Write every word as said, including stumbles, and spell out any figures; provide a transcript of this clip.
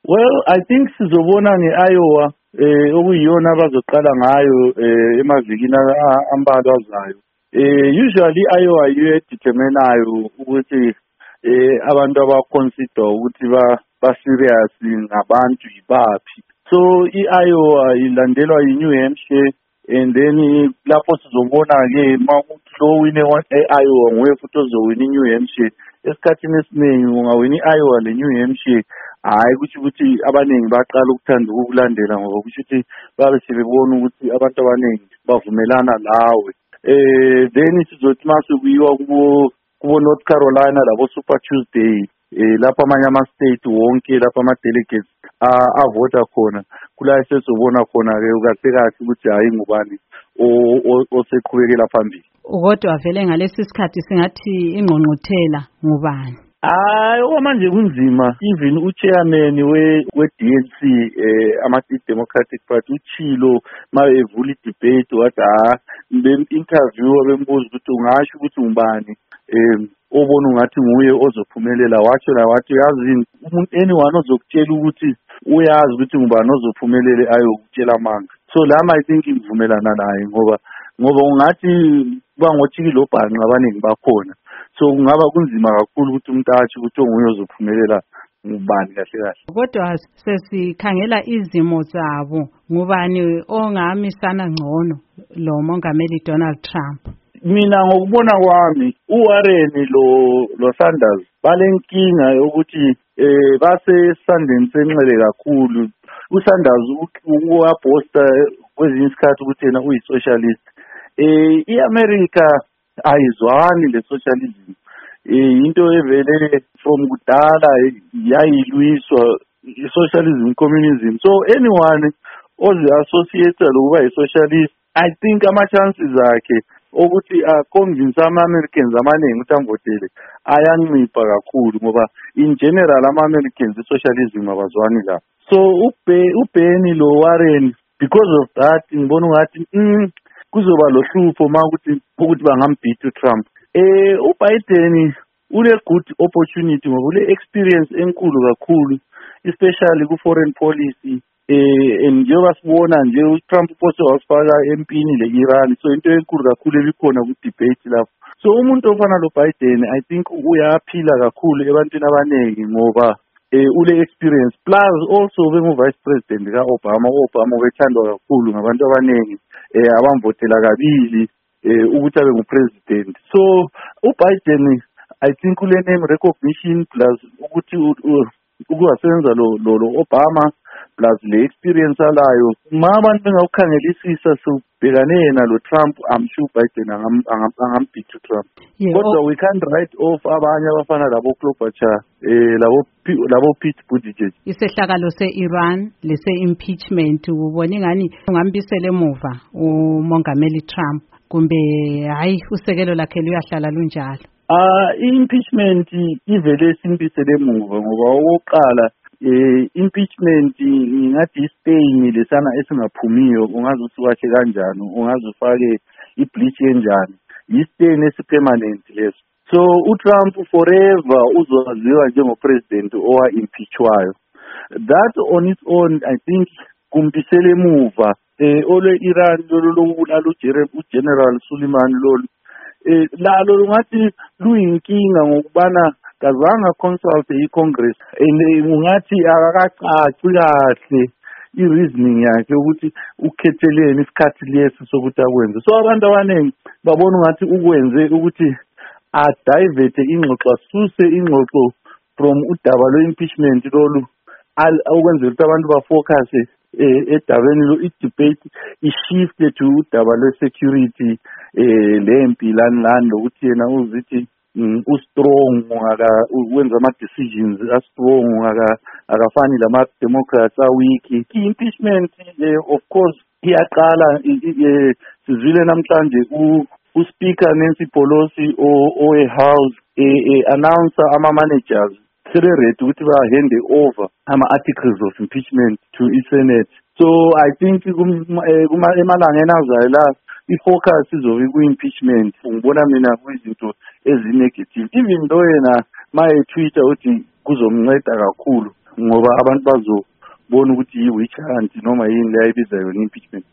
Well, I think sizobona nge-Iowa eh okuyiyona abazoqala ngayo eh emavikini a- ambalwa azayo. Eh usually i-Iowa yiyo edeterminayo ukuthi eh abantu abaconsider ukuthi ba ba serious ngabantu yibaphi. So i-Iowa ilandelwa yi-New Hampshire and then lapho sizobona ke mawukuthi lo wine e-Iowa nguye futhi ozowina i-New Hampshire. Esikhathini esiningi ungawina i-Iowa le-New Hampshire hayi kusho ukuthi abaningi baqala ukuthanda ukukulandela ngoba kusho ukuthi babe sebebona ukuthi abantu abaningi bavumelana lawe. Eh then sizothi masekuyiwa kubo kubo North Carolina labo Super Tuesday eh lapha amanye ama state wonke lapha ama delegates avota khona kula sesizobona khona ke kahle kahle ukuthi hayi ngubani oseqhubekela phambili. Kodwa vele ngalesi sikhathi singathi ingqongqothela ngubani? Hayi okwamanje kunzima. Even uchairman we we D N C eh ama Democratic Party uchilo mawevula idebate wathi ha interview abembuza ukuthi ungasho ukuthi ngubani eh obona ungathi nguye ozophumelela watsho la wathi yazi umuntu anyone ozokutshela ukuthi uyazi ukuthi ngubani ozophumelela ayokutshela amanga. So lama I think ngivumelana naye ngoba ngoba ungathi bangothiki lo bhanqa abaningi bakhona. So kungaba kunzima kakhulu ukuthi umuntu athi ukuthi onguye ozophumelela ngubani kahle kahle. Kodwa sesikhangela izimo zabo ngubani ongamisana ngcono lo mongameli Donald Trump. Mina ngokubona kwami uWarren lo lo Sanders balenkinga yokuthi eh base sandeni senxele kakhulu. uSanders uyaposta kwezinye isikhathi ukuthi yena uyi-socialist. Eh iAmerica ayizwani le socialism. Eh into evele from kudala yayilwiswa i-socialism communism. So anyone ozi associate lokuba yi-socialist I think ama chances akhe ukuthi a convince ama-Americans amaningi ukuthi amvotele ayancipha kakhulu ngoba in general ama-Americans i-socialism abazwani la. So uBenny lo Warren because of that ngibona ngathi mm, kuzoba lo hlupho makuthi ukuthi bangambhida uTrump. Eh uBiden une good opportunity ngoba ule experience enkulu kakhulu especially ku foreign policy. Eh njengoba sibona nje uTrump upose wasifaka empini le-Iran so into enkulu kakhulu ebikhona ku debate lapho. So umuntu ofana lo Biden I think uyaphila kakhulu ebantwini abaningi ngoba eh ule experience plus also bengu vice president ka Obama. Obama wethandwa kakhulu ngabantu abaningi eh abamvotela kabili eh ukuthi abe ngupresident. So uBiden I think ule name recognition plus ukuthi ukuwasenza lo lo Obama plus le experience alayo ma abantu bengawukhangelisisa sobhekane yena lo Trump I'm sure Biden angambhida uTrump. Kodwa we can't write off abanye abafana labo Klobuchar eh labo labo Pete Buttigieg. Isehlakalo se-Iran lese impeachment ubona ngani ungambisele emuva umongameli Trump kumbe hayi usekelo lakhe luyahlala lunjalo? Ah impeachment ivele simbisele emuva ngoba oqala eh impeachment ingathi staying lesana esingaphumiyo ungazi usiwakhe kanjani ungazi ufake ibleach enjani istay nesipermanent leso. So uTrump forever uzoziwa njengopresident owa impeachwayo. That on its own I think kumbisele emuva eh ole Iran lolulala uGeneral Suleiman lolu eh lalo ngathi luyinkinga ngokubana kazanga consult iCongress and ungathi akakacaci kahle ireasoning yakhe ukuthi ukhetheleni isikhathi lesi sokuthi akwenze. So abantu abaningi babona ngathi ukwenze ukuthi a divert ingxoxo asuse ingxoxo from udaba lo impeachment lolu ukwenza ukuthi abantu ba focus edabeni lo i-debate i-shift to udaba lwe-security eh lempi lani lani lokuthi yena uzithi u-strong aka wenza ama-decisions a-strong aka akafani lama Democrats a-weak. I-impeachment of course iyaqala sizwile namhlanje u-Speaker Nancy Pelosi owe-House announce ama-managers ready ukuthi ba-hand over ama-articles of impeachment to i-Senate. So I think emalangeni azayo la i-focus izobe ku-impeachment. Ngibona mina kuyizinto ezi-negative even though yena maye Twitter uthi kuzomnceda kakhulu ngoba abantu bazobona ukuthi yi-witch hunt noma yini le ayibiza yona impeachment.